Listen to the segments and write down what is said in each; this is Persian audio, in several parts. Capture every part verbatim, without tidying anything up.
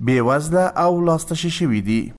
بی‌وزله او لاستشی شوی دي.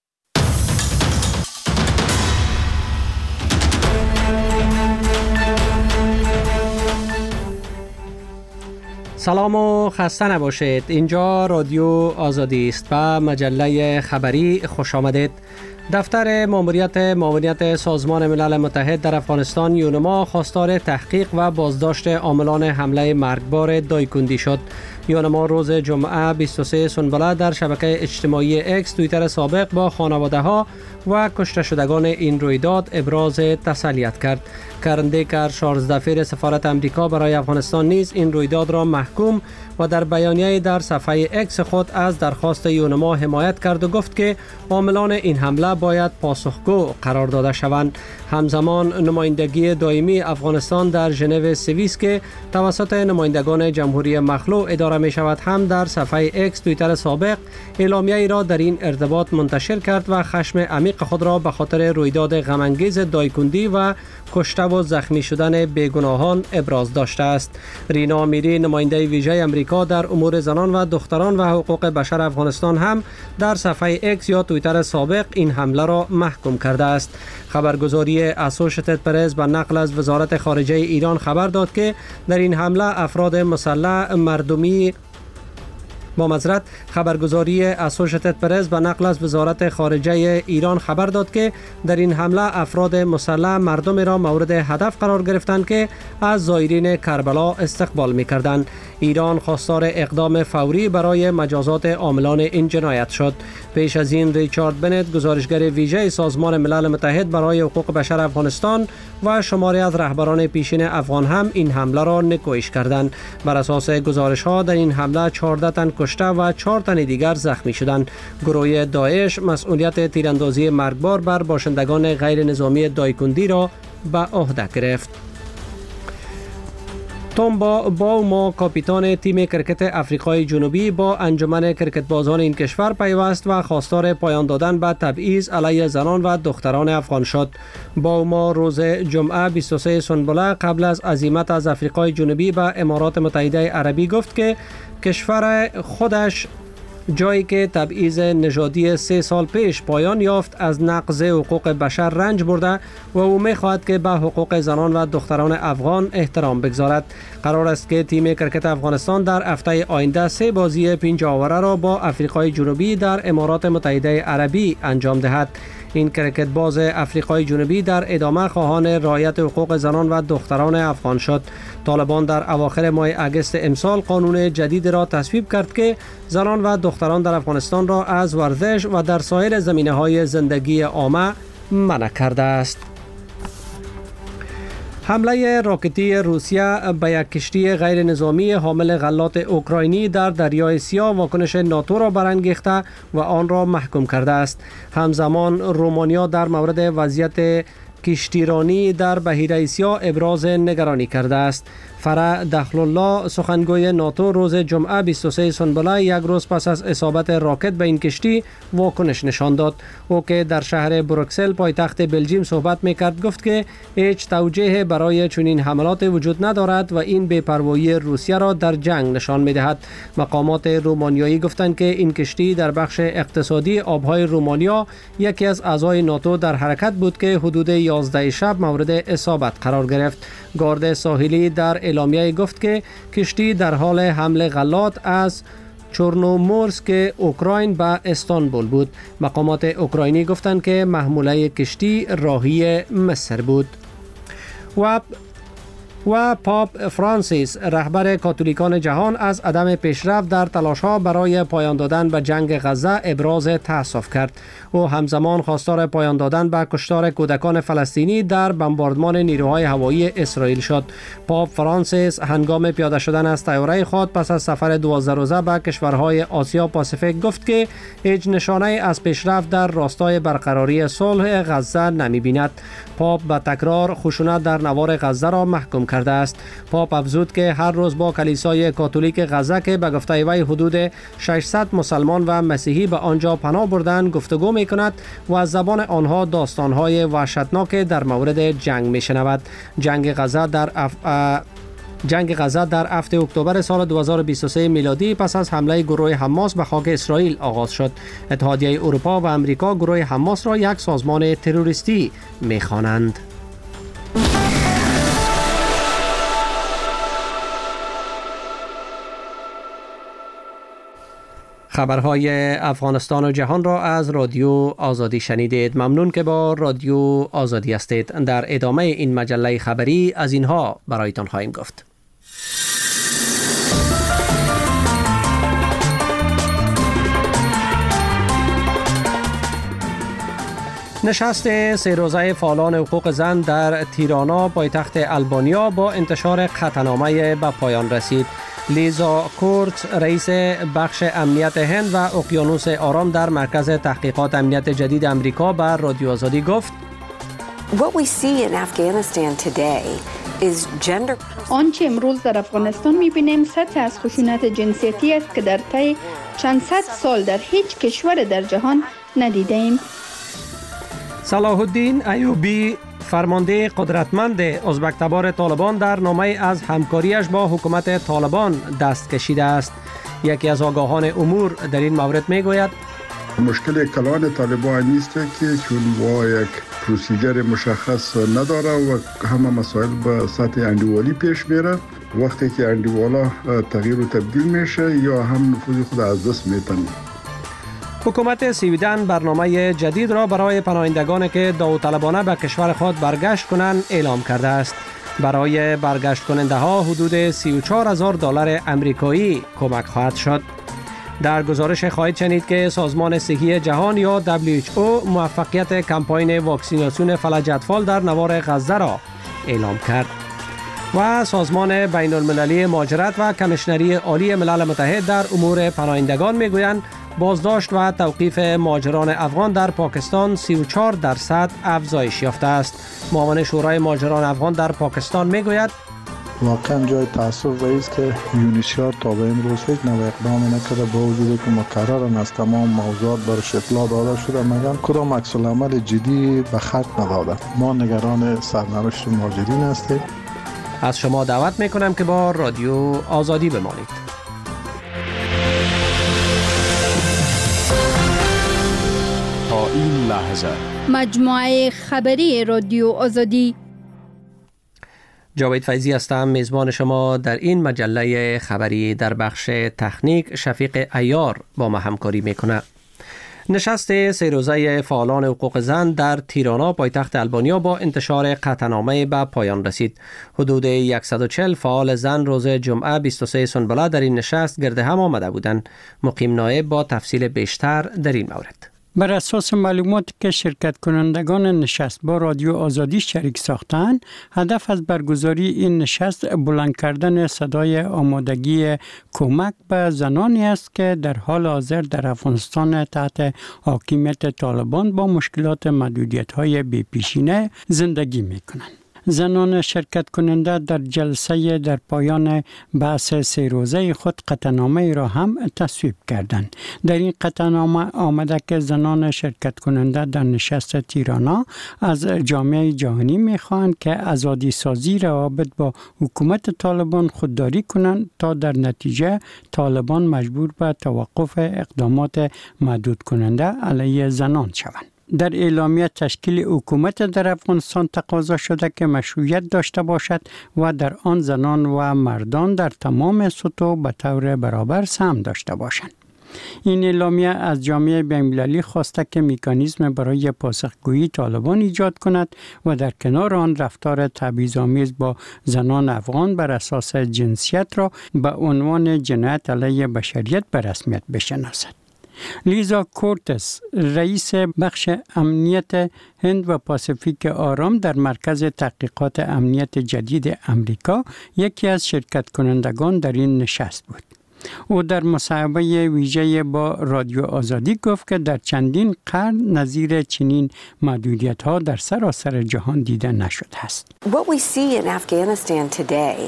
سلام و خسته نباشید. اینجا رادیو آزادی است و مجله خبری خوش آمدید. دفتر ماموریت معاونیت سازمان ملل متحد در افغانستان یونما خواستار تحقیق و بازداشت عاملان حمله مرگبار دایکندی شد. یونما روز جمعه بیست و سوم سنبله در شبکه اجتماعی اکس توییتر سابق با خانواده ها و کشته شدگان این رویداد ابراز تسلیت کرد. کرندیکر چارلز دفیر سفارت امریکا برای افغانستان نیز این رویداد را محکوم و در بیانیه در صفحه اکس خود از درخواست یونما حمایت کرد و گفت که عاملان این حمله باید پاسخگو قرار داده شوند. همزمان نمایندگی دائمی افغانستان در ژنو سوئیس که توسط نمایندگان جمهوری مخلوع اداره می شود هم در صفحه اکس توییتر سابق اعلامیه ای را در این ارتباط منتشر کرد و خشم عمیق خود را به خاطر رویداد غم‌انگیز دایکندی و کشته و زخمی شدن بیگناهان ابراز داشته است. رینا میری نماینده ویژه امریکا در امور زنان و دختران و حقوق بشر افغانستان هم در صفحه اکس یا توییتر سابق این حمله را محکوم کرده است. خبرگزاری اسوشیتد پرس به نقل از وزارت خارجه ایران خبر داد که در این حمله افراد مسلح مردمی با معذرت خبرگزاری اسوشیتد پرس به نقل از وزارت خارجه ایران خبر داد که در این حمله افراد مسلح مردم را مورد هدف قرار گرفتند که از زائرین کربلا استقبال می‌کردند. ایران خواستار اقدام فوری برای مجازات عاملان این جنایت شد. پیش از این ریچارد بنت گزارشگر ویژه سازمان ملل متحد برای حقوق بشر افغانستان و شماری از رهبران پیشین افغان هم این حمله را نکویش کردند. بر اساس گزارش‌ها در این حمله چهارده تن کشته و چهار تن دیگر زخمی شدند. گروه داعش مسئولیت تیراندازی مرگبار بر باشندگان غیر نظامی دایکندی را به عهده گرفت. تومبا باوما کاپیتان تیم کرکت افریقای جنوبی با انجمن کرکتبازان این کشور پیوست و خواستار پایان دادن به تبعیض علیه زنان و دختران افغان شد. باوما روز جمعه بیست و سوم سنبله قبل از عزیمت از افریقای جنوبی به امارات متحده عربی گفت که کشور خودش جایی که تبعیض نژادی سه سال پیش پایان یافت از نقض حقوق بشر رنج برده و او می‌خواهد که به حقوق زنان و دختران افغان احترام بگذارد. قرار است که تیم کرکت افغانستان در هفته آینده سه بازی پنج آوره را با افریقای جنوبی در امارات متحده عربی انجام دهد. این کرکت باز افریقای جنوبی در ادامه خواهان رعایت حقوق زنان و دختران افغان شد. طالبان در اواخر ماه اگست امسال قانون جدید را تصویب کرد که زنان و دختران در افغانستان را از ورزش و در سایر زمینه‌های زندگی عامه منع کرده است. حمله راکتی روسیه به یک کشتی غیر نظامی حامل غلات اوکراینی در دریای سیاه واکنش ناتو را برانگیخته و آن را محکوم کرده است. همزمان رومانیا در مورد وضعیت کشتیرانی در بحیره سیاه ابراز نگرانی کرده است. فرح دخلالله سخنگوی ناتو روز جمعه بیست و سوم سنبله یک روز پس از اصابت راکت به این کشتی واکنش نشان داد. او که در شهر بروکسل پایتخت بلژیم صحبت میکرد گفت که هیچ توجیه برای چنین حملات وجود ندارد و این بی‌پروایی روسیه را در جنگ نشان میدهد. مقامات رومانیایی گفتند که این کشتی در بخش اقتصادی آبهای رومانیا یکی از اعضای ناتو در حرکت بود که حدود یازده شب مورد اصابت قرار گرفت. گارد ساحلی در اعلامیه گفت که کشتی در حال حمل غلات از چورنومورسک اوکراین به استانبول بود. مقامات اوکراینی گفتند که محموله کشتی راهی مصر بود. و و پاپ فرانسیس رهبر کاتولیکان جهان از عدم پیشرفت در تلاش‌ها برای پایان دادن به جنگ غزه ابراز تأسف کرد. او همزمان خواستار پایان دادن به کشتار کودکان فلسطینی در بمباردمان نیروهای هوایی اسرائیل شد. پاپ فرانسیس هنگام پیاده شدن از طیاره خود پس از سفر دوازده روزه به کشورهای آسیا پاسیفیک گفت که هیچ نشانه از پیشرفت در راستای برقراری صلح غزه نمی‌بیند. پاپ به تکرار خشونت در نوار غزه را محکوم کرده است. پاپ افزود که هر روز با کلیسای کاتولیک غزه که به گفته وی حدود ششصد مسلمان و مسیحی به آنجا پناه بردند گفتگو می‌کند و از زبان آنها داستان‌های وحشتناک در مورد جنگ می‌شنود. جنگ غزه در اف... جنگ غزه در هفتم اکتبر سال دو هزار و بیست و سه میلادی پس از حمله گروه حماس به خاک اسرائیل آغاز شد. اتحادیه اروپا و امریکا گروه حماس را یک سازمان تروریستی می‌خوانند. خبرهای افغانستان و جهان را از رادیو آزادی شنیدید. ممنون که با رادیو آزادی هستید. در ادامه این مجله خبری از اینها برایتان خواهیم گفت. نشست سه روزه فعالان حقوق زن در تیرانا پایتخت البانیا با انتشار قطعنامه به پایان رسید. لیزا کورت رئیس بخش امنیت هند و اقیانوس آرام در مرکز تحقیقات امنیت جدید امریکا به رادیو آزادی گفت: آنچه امروز در افغانستان می‌بینیم سطح از خشونت جنسیتی است که در طی چند صد سال در هیچ کشور در جهان ندیدیم. صلاح الدین ایوبی فرمانده قدرتمند ازبک تبار طالبان در نامه از همکاریش با حکومت طالبان دست کشیده است. یکی از آگاهان امور در این مورد میگوید: مشکل کلان طالبان نیست که چون با یک پروسیجر مشخص نداره و همه مسائل به سطح اندیوالی پیش میره. وقتی که اندیوالا تغییر و تبدیل میشه یا هم نفوذ خود از دست میتن. حکومت سویدن برنامه جدید را برای پناهندگانی که داوطلبانه به کشور خود برگشت کنند اعلام کرده است. برای برگشت کننده ها حدود سی و چهار هزار دلار امریکایی کمک خواهد شد. در گزارش خواهید شنید که سازمان صحی جهان یا دبلیو اچ او موفقیت کمپاین واکسیناسیون فلج اطفال در نوار غزه را اعلام کرد. و سازمان بین المللی مهاجرت و کمیشنری عالی ملل متحد در امور پناهندگان میگویند بازداشت و توقیف مهاجران افغان در پاکستان سی و چهار درصد افزایش یافته است. معاون شورای مهاجران افغان در پاکستان میگوید: واقعا جای تأسف است که یونیسیار تا به امروز هیچ نوع اقدامی نکرده، با وجودی که مکررن از تمام موضوعات برش اطلاع داده شده مگر کدام عکس العمل جدی به خط نداده. ما نگران سرنوشت مهاجرین هستیم. از شما دعوت میکنم که با رادیو آزادی بمانید. تا این لحظه مجموعه خبری رادیو آزادی. جاوید فیضی هستم، میزبان شما در این مجله خبری. در بخش تکنیک شفیق عیار با ما همکاری میکنه. نشست سه روزه فعالان حقوق زن در تیرانا پایتخت البانیا با انتشار قطعنامه به پایان رسید. حدود صد و چهل فعال زن روز جمعه بیست و سه سنبله در این نشست گرد هم آمده بودند. مقیم نایب با تفصیل بیشتر در این مورد. بر اساس معلوماتی که شرکت کنندگان نشست با رادیو آزادی شریک ساختند، هدف از برگزاری این نشست بلند کردن صدای آمادگی کمک به زنانی است که در حال حاضر در افغانستان تحت حاکمیت طالبان با مشکلات محدودیت‌های بی‌پیشینه زندگی می‌کنند. زنان شرکت کننده در جلسه در پایان بحث سه روزه خود قطعنامه را هم تصویب کردند. در این قطعنامه آمده که زنان شرکت کننده در نشست تیرانا از جامعه جهانی می‌خواهند که آزادی سازی روابط با حکومت طالبان خودداری کنند تا در نتیجه طالبان مجبور به توقف اقدامات محدود کننده علیه زنان شوند. در اعلامیه تشکیل حکومت در افغانستان تقاضا شده که مشروعیت داشته باشد و در آن زنان و مردان در تمام سطوح به طور برابر سهم داشته باشند. این اعلامیه از جامعه بین‌المللی خواسته که مکانیزم برای پاسخگویی طالبان ایجاد کند و در کنار آن رفتار تبعیض‌آمیز با زنان افغان بر اساس جنسیت را به عنوان جنایت علیه بشریت به رسمیت بشناسد. لیزا کورتس رئیس بخش امنیت هند و پاسیفیک آرام در مرکز تحقیقات امنیت جدید امریکا یکی از شرکت کنندگان در این نشست بود. او در مصاحبه ویژه با رادیو آزادی گفت که در چندین قرن نظیر چنین محدودیت‌ها در سراسر جهان دیده نشده است. What we see in Afghanistan today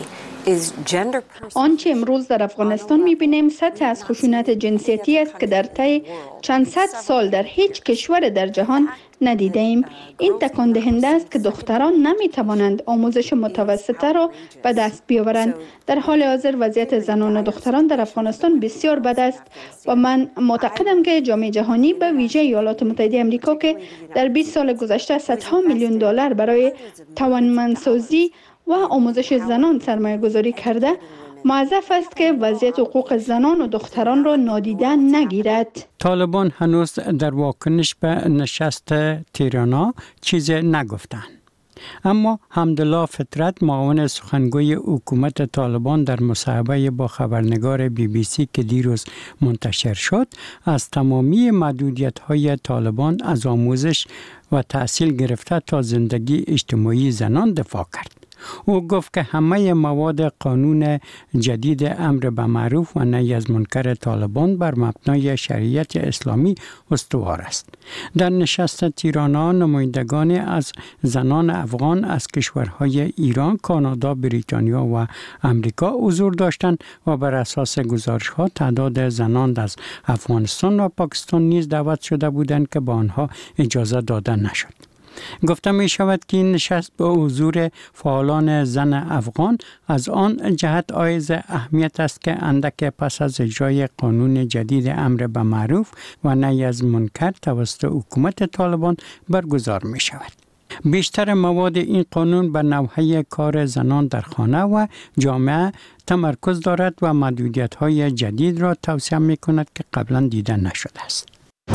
آنچه امروز در افغانستان می‌بینیم سطح از خشونت جنسیتی است که در طی چند صد سال در هیچ کشور در جهان ندیده ایم. این تکان دهنده است که دختران نمی‌توانند آموزش متوسطه را به دست بیاورند. در حال حاضر وضعیت زنان و دختران در افغانستان بسیار بد است و من معتقدم که جامعه جهانی به ویژه ایالات متحده آمریکا که در بیست سال گذشته صدها میلیون دلار برای توانمندسازی و آموزش زنان سرمایه گذاری کرده، موظف است که وضعیت حقوق زنان و دختران را نادیده نگیرد. طالبان هنوز در واکنش به نشست تیرانا چیز نگفتند. اما حمدالله فطرت، معاون سخنگوی حکومت طالبان، در مصاحبه با خبرنگار بی بی سی که دیروز منتشر شد، از تمامی محدودیت‌های طالبان از آموزش و تحصیل گرفته تا زندگی اجتماعی زنان دفاع کرد. او گفت که همه مواد قانون جدید امر به معروف و نهی از منکر طالبان بر مبنای شریعت اسلامی استوار است. در نشست تیرانا نمایندگان از زنان افغان از کشورهای ایران، کانادا، بریتانیا و امریکا حضور داشتند و بر اساس گزارش‌ها تعداد زنان از افغانستان و پاکستان نیز دعوت شده بودند که به آنها اجازه داده نشد. گفته می شود که این نشست با حضور فعالان زن افغان از آن جهت حائز اهمیت است که اندک پس از اجرای قانون جدید امر به معروف و نهی از منکر توسط حکومت طالبان برگزار می شود. بیشتر مواد این قانون بر نوحه کار زنان در خانه و جامعه تمرکز دارد و محدودیت‌های جدید را توصیه می کند که قبلا دیده نشده است.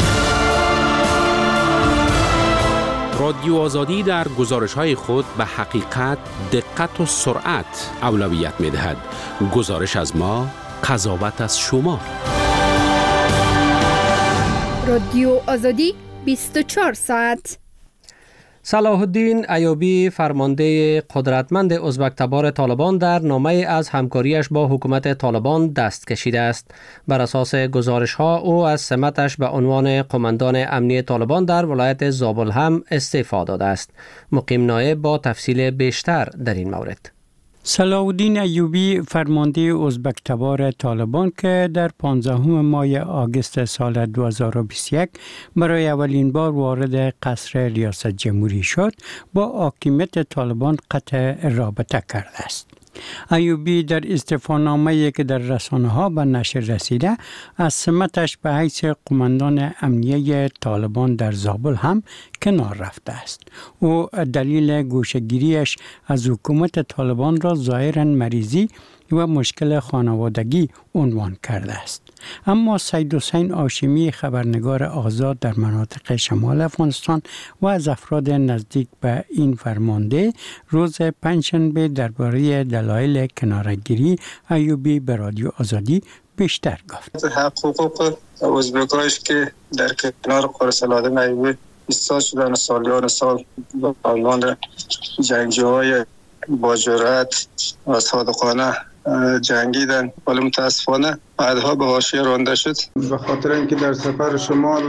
رادیو آزادی در گزارش‌های خود به حقیقت، دقت و سرعت اولویت می‌دهد. گزارش از ما، قضاوت از شما. رادیو آزادی بیست و چهار ساعت. صلاح الدین ایوبی، فرمانده قدرتمند ازبک تبار طالبان، در نامه از همکاریش با حکومت طالبان دست کشیده است. بر اساس گزارش ها او از سمتش به عنوان قماندان امنی طالبان در ولایت زابل هم استعفا داده است. مقیم نایب با تفصیل بیشتر در این مورد. صلاح الدین ایوبی، فرمانده ازبک تبار طالبان که در پانزدهم ماه آگوست سال دو هزار و بیست و یک برای اولین بار وارد قصر ریاست جمهوری شد، با حاکمیت طالبان قطع رابطه کرده است. ایوبی در استعفانامه‌ای که در رسانه‌ها به نشر رسیده از سمتش به حیث قماندان امنیه طالبان در زابل هم کنار رفته است. او دلیل گوشه‌گیریش از حکومت طالبان را ظاهراً مریضی و مشکل خانوادگی عنوان کرده است. اما سید حسین هاشمی، خبرنگار آزاد در مناطق شمال افغانستان و از افراد نزدیک به این فرمانده، روز پنجشنبه درباره دلایل کنارگیری ایوبی به رادیو آزادی بیشتر گفت. حقوق ازبکایش که در کنار قره سلادن ایوبی ایستاد شدن، سالیان سال به عنوان جنگجوهای با جرأت و صادقانه جنگیدن، ولی متاسفانه بعدها به حاشیه رانده شد. به خاطر اینکه در سفر شمال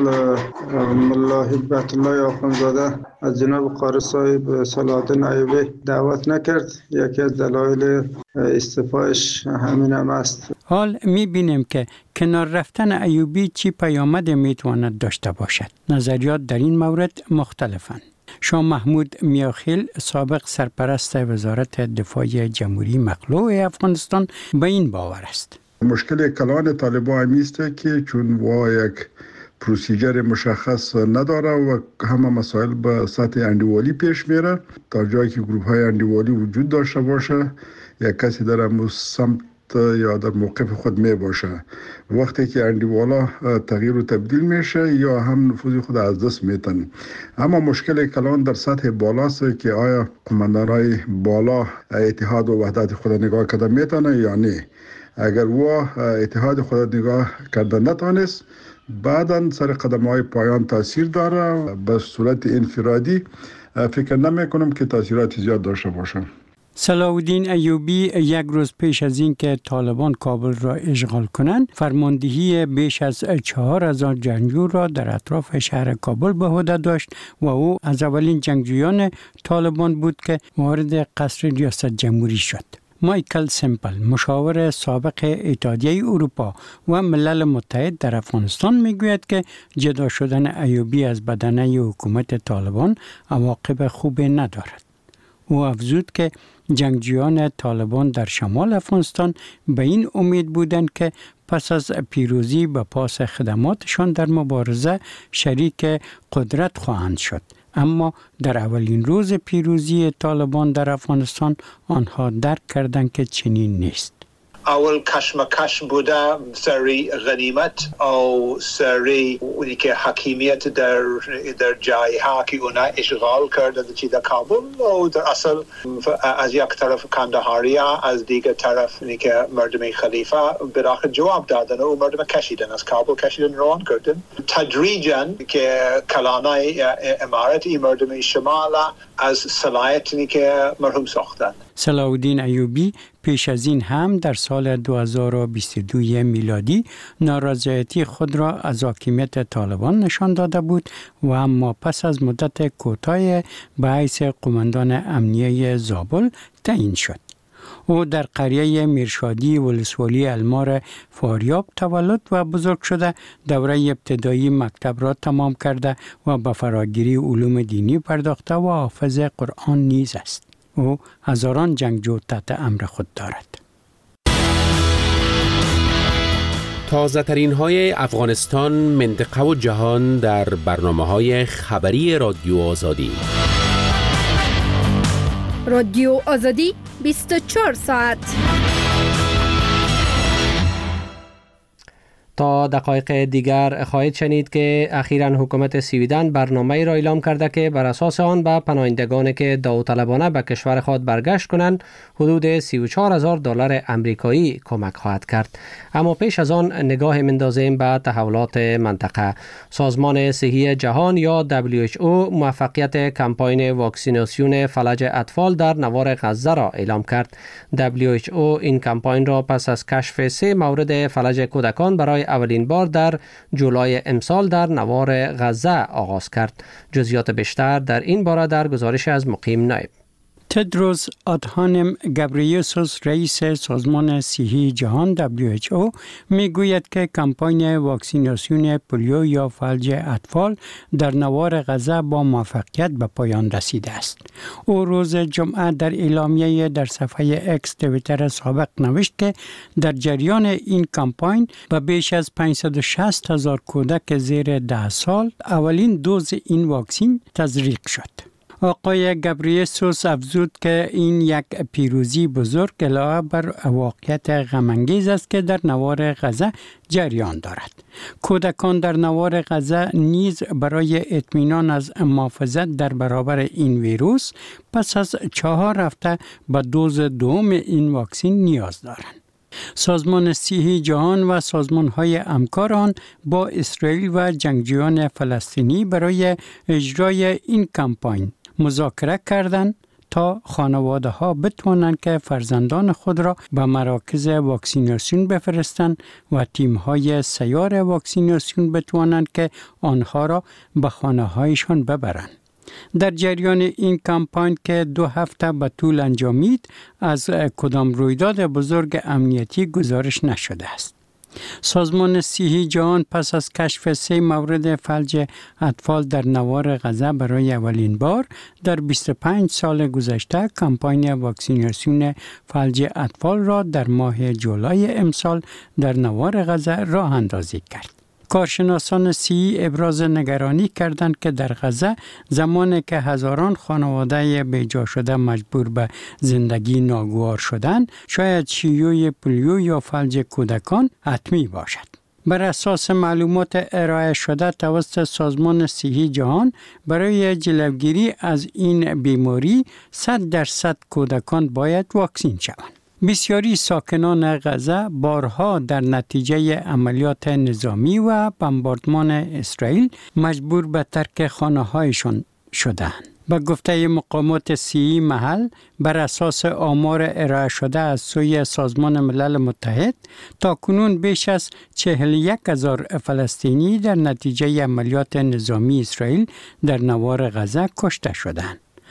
ملا هبت الله آخوندزاده از جناب قاری صاحب صلاح‌الدین ایوبی دعوت نکرد، یکی از دلایل استعفایش همین هم است. حال می‌بینیم که کنار رفتن ایوبی چی پیامد میتواند داشته باشد. نظریات در این مورد مختلفند. شاه محمود میاخیل، سابق سرپرست وزارت دفاع جمهوری مخلوع افغانستان، به این باور است. مشکل کلان طالبان است که چون وا یک پروسیجر مشخص نداره و همه مسائل به سطح اندیوالی پیش میره، تا جایی که گروه های اندیوالی وجود داشته باشه، یک کسی در امو سمت یا در موقف خود می باشه. وقتی که اندیوالا تغییر و تبدیل میشه یا هم نفوذ خود از دست میتن. اما مشکل کلان در سطح بالاست که آیا قماندانای بالا اتحاد و وحدت خود نگاه کرده میتونه یا نه. اگر و اتحاد خود نگاه کرده نتونست، بعداً سر قدم های پایان تاثیر داره. به صورت انفرادی فکر نمی کنم که تاثیرات زیاد داشته باشه. صلاح الدین ایوبی یک روز پیش از این که طالبان کابل را اشغال کنند، فرماندهی بیش از چهار هزار جنگجو را در اطراف شهر کابل به عهده داشت و او از اولین جنگجویان طالبان بود که وارد قصر ریاست جمهوری شد. مایکل سمپل، مشاور سابق اتحادیه اروپا و ملل متحد در افغانستان میگوید که جدا شدن ایوبی از بدنه حکومت طالبان عواقب خوبی ندارد. او افزود که جنگجویان طالبان در شمال افغانستان به این امید بودند که پس از پیروزی به پاس خدماتشان در مبارزه شریک قدرت خواهند شد. اما در اولین روز پیروزی طالبان در افغانستان آنها درک کردند که چنین نیست. اول کشمکش بوده سری غنیمت او سری اونی که حکیمیت در در جای ها که اونا اشغال کرده در چیز کابل و در اصل از یک طرف کندهاریا از دیگر طرف اونی که مردم خلیفه براخ جواب دادن و مردم کشیدن از کابل کشیدن روان کردن تدریجاً که کلانای امارت ای مردم شمال از صلاحیتی که مرحوم ساختن. صلاح الدین ایوبی پیش از این هم در سال دو هزار و بیست و دو میلادی نارضایتی خود را از حاکمیت طالبان نشان داده بود و اما پس از مدت کوتاه به حیث قماندان امنیه زابل تعیین شد. او در قریه میرشادی ولسوالی المار فاریاب تولد و بزرگ شده، دوره ابتدایی مکتب را تمام کرده و به فراگیری علوم دینی پرداخته و حافظ قرآن نیز است. او هزاران جنگجو تحت امر خود دارد. تازه ترین های افغانستان، منطقه و جهان در برنامه های خبری رادیو آزادی. رادیو آزادی بیست و چهار ساعت. تا دقایق دیگر خواهید شنید که اخیراً حکومت سویدن برنامه‌ای را اعلام کرده که بر اساس آن به پناهندگانی که داوطلبانه به کشور خود برگشت کنند حدود سی و چهار هزار دلار امریکایی کمک خواهد کرد. اما پیش از آن نگاه می‌اندازیم به تحولات منطقه. سازمان صحی جهان یا دبلیو اچ او موفقیت کمپاین واکسیناسیون فلج اطفال در نوار غزه را اعلام کرد. دبلیو اچ او این کمپاین را پس از کشف سه مورد فلج کودکان برای اولین بار در جولای امسال در نوار غزه آغاز کرد. جزئیات بیشتر در این باره در گزارش از مقیم نایب. تدروس آدهانم گبریسوس رئیس سازمان صحی جهان دبلیو اچ او میگوید که کمپاین واکسیناسیون پولیو یا فلج اطفال در نوار غزه با موفقیت به پایان رسیده است. او روز جمعه در اعلامیه در صفحه اکس توییتر سابق نوشت که در جریان این کمپاین به بیش از پانصد و شصت هزار کودک زیر ده سال اولین دوز این واکسین تزریق شد. آقای گبریسوس افزود که این یک پیروزی بزرگ علاوه بر واقعیت غم‌انگیز است که در نوار غزه جریان دارد. کودکان در نوار غزه نیز برای اطمینان از محافظت در برابر این ویروس پس از چهار هفته به دوز دوم این واکسین نیاز دارند. سازمان صحی جهان و سازمان‌های همکار آن با اسرائیل و جنگجویان فلسطینی برای اجرای این کمپاین مذاکره کردند تا خانواده ها بتوانند که فرزندان خود را به مراکز واکسیناسیون بفرستند و تیم های سیار واکسیناسیون بتوانند که آنها را به خانه هایشان ببرند. در جریان این کمپاین که دو هفته به طول انجامید از کدام رویداد بزرگ امنیتی گزارش نشده است. سازمان صحی جهان پس از کشف سه مورد فلج اطفال در نوار غزه برای اولین بار در بیست و پنج سال گذشته کمپاین واکسیناسیون فلج اطفال را در ماه جولای امسال در نوار غزه راه اندازی کرد. کارشناسان صحی ابراز نگرانی کردند که در غزه زمانی که هزاران خانواده بیجا شده مجبور به زندگی ناگوار شدند، شاید شیوع پولیو یا فلج کودکان حتمی باشد. بر اساس معلومات ارائه شده توسط سازمان صحی جهان برای جلوگیری از این بیماری صد درصد کودکان باید واکسین شوند. بسیاری ساکنان غزه بارها در نتیجه عملیات نظامی و بمباردمان اسرائیل مجبور به ترک خانه‌هایشان شدند. به گفته مقامات صحی محل، بر اساس آمار ارائه شده از سوی سازمان ملل متحد، تا کنون بیش از چهل و یک هزار فلسطینی در نتیجه عملیات نظامی اسرائیل در نوار غزه کشته شدند.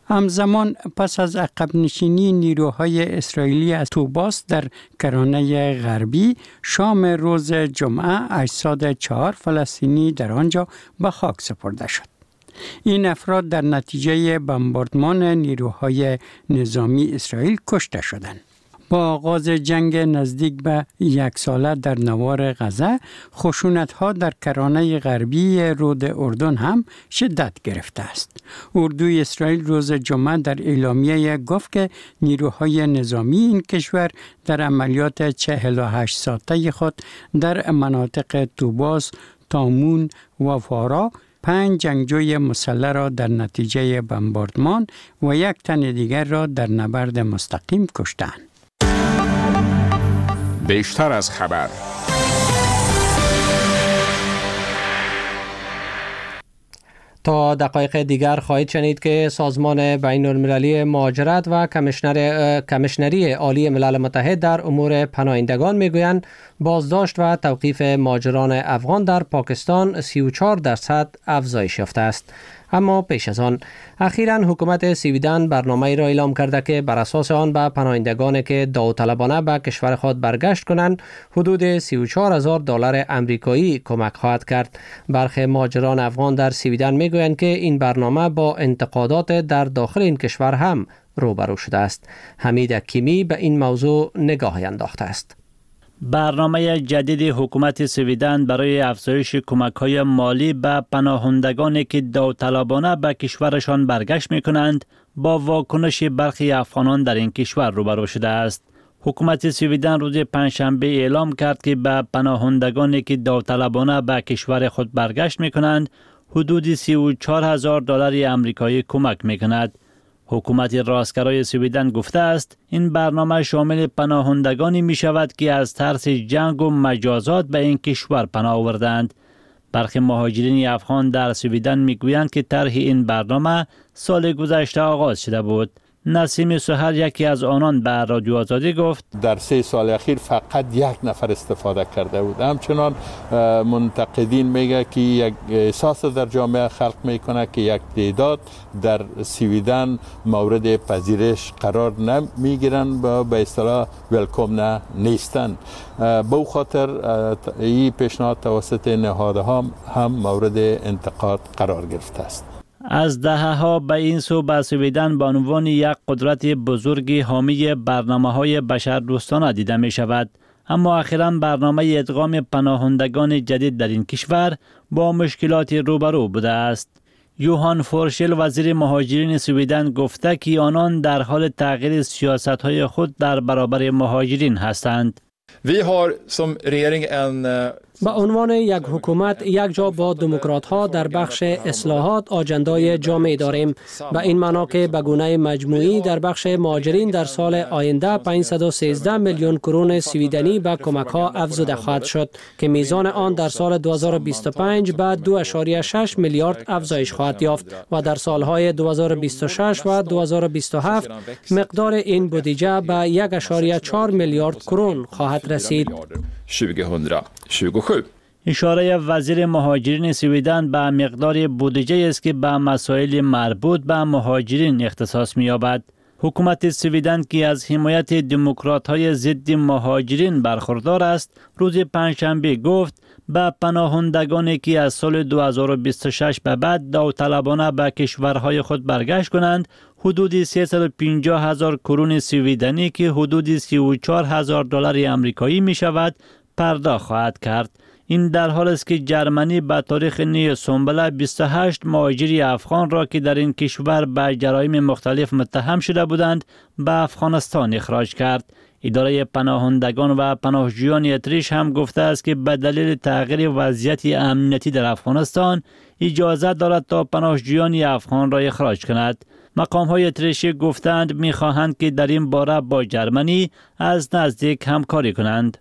همزمان پس از عقب نشینی نیروهای اسرائیلی از توباس در کرانه غربی، شام روز جمعه اجساد چهار فلسطینی در آنجا به خاک سپرده شد. این افراد در نتیجه بمباردمان نیروهای نظامی اسرائیل کشته شدند. با آغاز جنگ نزدیک به یک ساله در نوار غزه، خشونت‌ها در کرانه غربی رود اردن هم شدت گرفته است. اردوی اسرائیل روز جمعه در اعلامیه گفت که نیروهای نظامی این کشور در عملیات چهل و هشت ساعته خود در مناطق توباس، تامون و فارا پنج جنگجوی مسلح را در نتیجه بمباردمان و یک تن دیگر را در نبرد مستقیم کشتند. بیشتر از خبر. تا دقایق دیگر خواهید شنید که سازمان بین المللی مهاجرت و کمیشنر کمیشنری عالی ملل متحد در امور پناهندگان میگویند بازداشت و توقیف مهاجران افغان در پاکستان سی و چهار درصد افزایش یافته است. اما پیش از آن اخیراً حکومت سویدن برنامه‌ای را اعلام کرده که بر اساس آن به پناهندگانی که داوطلبانه به کشور خود برگشت کنند حدود سی و چهار هزار دلار امریکایی کمک خواهد کرد. برخی مهاجران افغان در سویدن میگویند که این برنامه با انتقادات در داخل این کشور هم روبرو شده است. حمید کیمی به این موضوع نگاهی انداخته است. برنامه جدید حکومت سویدن برای افزایش کمک‌های مالی به پناهندگانی که داوطلبانه به کشورشان برگشت می‌کنند با واکنش برخی افغانان در این کشور روبرو شده است. حکومت سویدن روز پنجشنبه اعلام کرد که به پناهندگانی که داوطلبانه به کشور خود برگشت می‌کنند حدود سی و چهار هزار دلار آمریکایی کمک می‌کند. حکومت راستگرای سویدن گفته است این برنامه شامل پناهندگانی می شود که از ترس جنگ و مجازات به این کشور پناه آوردند. برخی مهاجرین افغان در سویدن می گویند که طرح این برنامه سال گذشته آغاز شده بود. نسیم سحر یکی از آنان به رادیو آزادی گفت در سه سال اخیر فقط یک نفر استفاده کرده بود. همچنان منتقدین میگه که یک احساس در جامعه خلق میکنه که یک تعداد در سویدن مورد پذیرش قرار نمیگیرن و به اصطلاح ولکام نه نیستن. به او خاطر این پیشنهاد توسط نهادها هم مورد انتقاد قرار گرفته است. از دهه‌ها به این سو به سویدن به عنوان یک قدرت بزرگ حامی برنامه‌های بشردوستانه دیده می شود. اما اخیراً برنامه ادغام پناهندگان جدید در این کشور با مشکلات روبرو بوده است. یوهان فورشل وزیر مهاجرین سویدن گفته که آنان در حال تغییر سیاست‌های خود در برابر مهاجرین هستند. Vi har som regering en به عنوان یک حکومت یک جا با دموکرات ها در بخش اصلاحات آجندای جامع داریم. به این معنا که به گونه مجموعی در بخش مهاجرین در سال آینده پانصد و سیزده میلیون کرون سویدنی به کمک ها افزوده خواهد شد که میزان آن در سال دو هزار و بیست و پنج به دو ممیز شش میلیارد افزایش خواهد یافت و در سالهای دو هزار و بیست و شش و دو هزار و بیست و هفت مقدار این بودجه به یک ممیز چهار میلیارد کرون خواهد رسید. اشاره وزیر مهاجرین سویدن به مقدار بودجه است که به مسائل مربوط به مهاجرین اختصاص می‌یابد. حکومت سویدن که از حمایت دموکرات‌های ضد مهاجرین برخوردار است، روز پنجشنبه گفت به پناهندگانی که از سال دو هزار و بیست و شش به بعد داوطلبانه به کشورهای خود برگشت کنند، حدود سیصد و پنجاه هزار کرون سویدنی که حدود سی و چهار هزار دلار آمریکایی می شود پرداخت خواهد کرد. این در حال است که جرمنی به تاریخ نه سنبله بیست و هشت مهاجر افغان را که در این کشور به جرایم مختلف متهم شده بودند به افغانستان اخراج کرد. اداره پناهندگان و پناهجویان اتریش هم گفته است که به دلیل تغییر وضعیت امنیتی در افغانستان اجازه دارد تا پناهجویان افغان را اخراج کند. مقام های اتریشی گفتند می خواهند که در این باره با جرمنی از نزدیک همکاری کنند.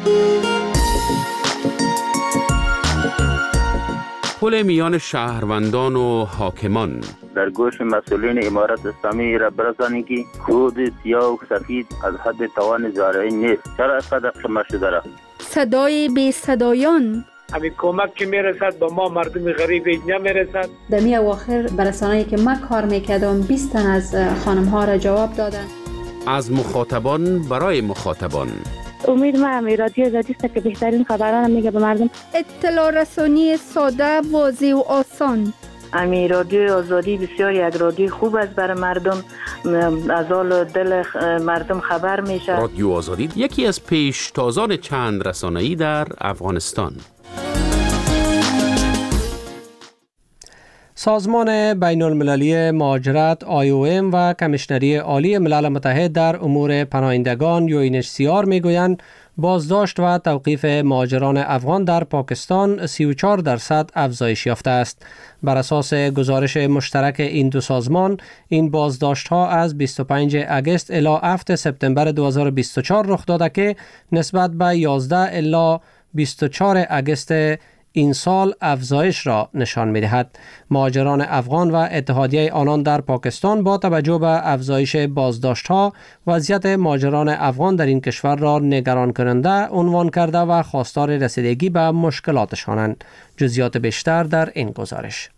پل میان شهروندان و حاکمان در گوش مسئولین امارت اسلامی را برسانید که خود سیاه و سفید از حد توان زارعی نیست. چرا اینقدر خمه شده را؟ صدای بی صدایان همین کمک که میرسد به ما مردم غریب نمیرسد. در می اواخر برسانه‌ای که من کار میکردم بیست تن از خانم ها را جواب دادن. از مخاطبان برای مخاطبان. امید ما امی رادیو آزادی است که بهترین خبران میگه به مردم. اطلاع رسانی ساده، واضح و آسان. امی رادیو آزادی بسیار یک رادیو خوب است برای مردم، از حال دل مردم خبر میشه. رادیو آزادی یکی از پیشتازان چند رسانه‌ای در افغانستان. سازمان بین المللی مهاجرت آی او ام و کمیشنری عالی ملل متحد در امور پناهندگان یو ان اچ سی آر میگویند بازداشت و توقیف مهاجران افغان در پاکستان سی و چهار درصد افزایش یافته است. بر اساس گزارش مشترک این دو سازمان، این بازداشت ها از بیست و پنجم اگست الی هفتم سپتامبر دو هزار و بیست و چهار رخ داده که نسبت به یازدهم الی بیست و چهارم اگست این سال افزایش را نشان می دهد. مهاجران افغان و اتحادیه آنان در پاکستان با توجه به افزایش بازداشت ها وضعیت مهاجران افغان در این کشور را نگران کننده عنوان کرده و خواستار رسیدگی به مشکلاتشانند. جزئیات بیشتر در این گزارش.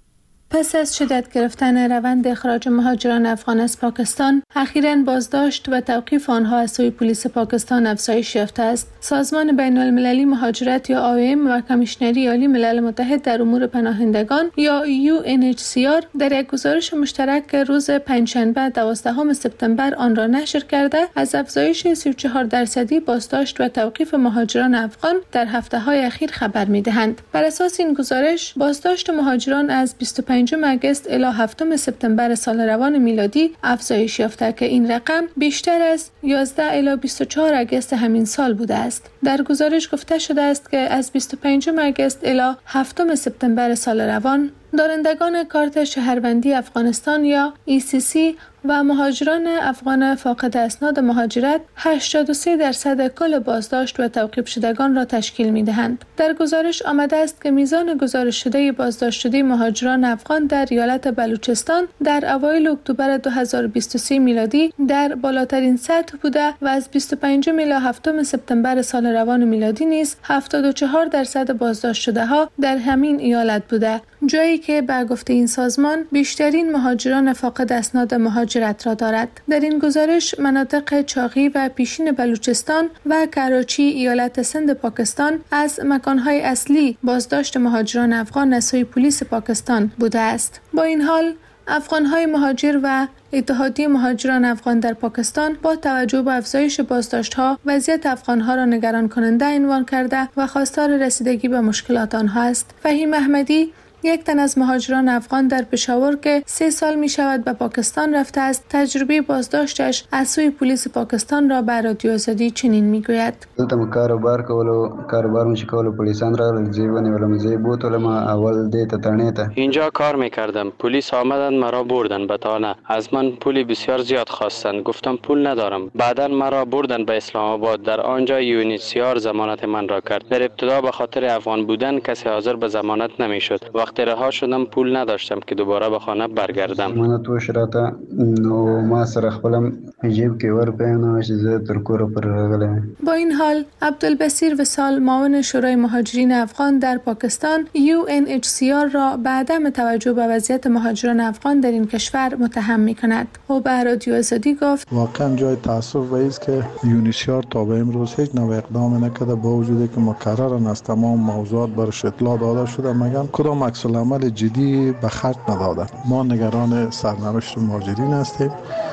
پس از شدت گرفتن روند اخراج مهاجران افغان از پاکستان، اخیراً بازداشت و توقیف آنها از سوی پلیس پاکستان افزایش یافته است. سازمان بین المللی مهاجرت یا آی او ام و کمیشنری عالی ملل متحد در امور پناهندگان یا یو ان اچ سی آر در یک گزارش مشترک روز پنجشنبه دوازدهم سپتامبر آن را نشر کرده از افزایش سی و چهار درصدی بازداشت و توقیف مهاجران افغان در هفته‌های اخیر خبر می‌دهند. بر اساس این گزارش، بازداشت مهاجران از بیست و پنجم اگست الی هفتم سپتامبر سال روان میلادی افزایش یافته که این رقم بیشتر از یازده الی بیست و چهار اگست همین سال بوده است. در گزارش گفته شده است که از بیست و پنجم اگست الی هفتم سپتامبر سال روان دارندگان کارت شهروندی افغانستان یا ای سی سی و مهاجران افغان فاقد اسناد مهاجرت هشتاد و سه درصد کل بازداشت و توقیف شدگان را تشکیل می‌دهند. در گزارش آمده است که میزان گزارش شده بازداشت شده مهاجران افغان در ایالت بلوچستان در اوایل اکتبر دو هزار و بیست و سه میلادی در بالاترین سطح بوده و از بیست و پنجم الی هفتم سپتامبر سال روان میلادی نیز هفتاد و چهار درصد بازداشت شده ها در همین ایالت بوده، جایی که به گفته این سازمان بیشترین مهاجران فاقد اسناد مهاجرت را دارد. در این گزارش مناطق چاغی و پیشین بلوچستان و کراچی ایالت سند پاکستان از مکانهای اصلی بازداشت مهاجران افغان از سوی پلیس پاکستان بوده است. با این حال افغان‌های مهاجر و اتحادیه مهاجران افغان در پاکستان با توجه به افزایش بازداشت‌ها وضعیت افغان‌ها را نگران کننده عنوان کرده و خواستار رسیدگی به مشکلات آنها است. فهیم احمدی، یک تن از مهاجران افغان در پشاور که سه سال می شود به پاکستان رفته است، تجربه بازداشتش از سوی پلیس پاکستان را به رادیو آزادی چنین می گوید. دلته کاروبار کولو کاروبار مش کولو پلیسان را زیبانی ولم زی بوتل ما اول دیت تنیته. اینجا کار میکردم، پلیس آمدند مرا بردن به تانه. از من پول بسیار زیاد خواستند، گفتم پول ندارم. بعداً مرا بردن به اسلام آباد، در آنجا یو ان اچ سی آر ضمانت من را کرد. در ابتدا به خاطر افغان بودن کسی حاضر به ضمانت نمیشد. وقتی رها شدم پول نداشتم که دوباره به خانه برگردم. من تو شراته نو ما سره خپلم جیب کې ور پېنه چې زه تر کور پر راغلم. با این حال عبدالبصیر وصال، معاون شورای مهاجرین افغان در پاکستان، یو ان اچ سی آر را به عدم توجه به وضعیت مهاجران افغان در این کشور متهم می‌کند. او به رادیو آزادی گفت واقعا جای تاسف و است که یو ان اچ سی آر تا به امروز هیچ نوع اقدام نکرده، با وجودی که مکررن از تمام موضوعات برش اطلاع داده شده مگر کدام عکس العمل جدی به خرج نداده. ما نگران سرنوشت مهاجرین هستیم.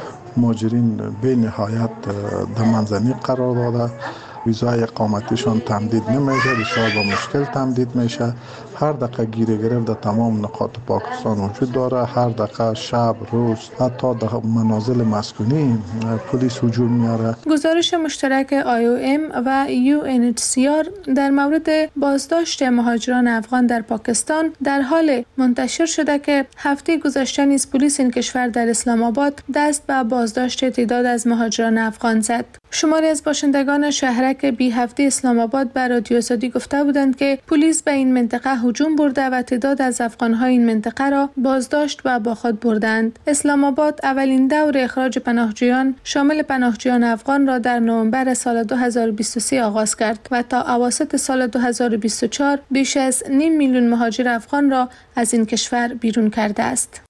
مهاجرین به نهایت در منزنی قرار داده، ویزای اقامتیشان تمدید نمیشه، بسیار با مشکل تمدید میشه. هر دقیقه گیره گرفت در تمام نقاط پاکستان وجود داره. هر دقیقه شب روز حتی در منازل مسکونی پلیس هجوم میاره. گزارش مشترک آی او ام و یو ان اچ سی آر در مورد بازداشت مهاجران افغان در پاکستان در حال منتشر شده که هفته گذشته نیز پلیس این کشور در اسلام آباد دست به بازداشت تعداد از مهاجران افغان زد. شماری از باشندگان شهرک بی هفته اسلام آباد به رادیو آزادی گفته بودند که پلیس به این منطقه هجوم برده و تعداد از افغان‌های این منطقه را بازداشت و با خود بردند. اسلام آباد اولین دور اخراج پناهجویان شامل پناهجویان افغان را در نوامبر سال دو هزار و بیست و سه آغاز کرد و تا اواسط سال دو هزار و بیست و چهار بیش از نیم میلیون مهاجر افغان را از این کشور بیرون کرده است.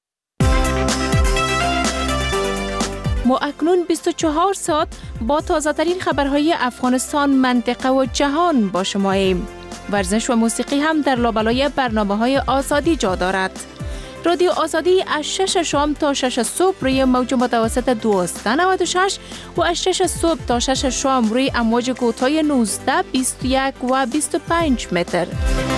ما اکنون بیست و چهار ساعت با تازه ترین خبرهای افغانستان، منطقه و جهان با شما ایم. ورزش و موسیقی هم در لابلای برنامه‌های آزادی جا دارد. رادیو آزادی از شش شام تا شش صبح روی موج متوسط دویست و نود و شش و از شش صبح تا شش شام روی امواج کوتاه نوزده، بیست و یک و بیست و پنج متر.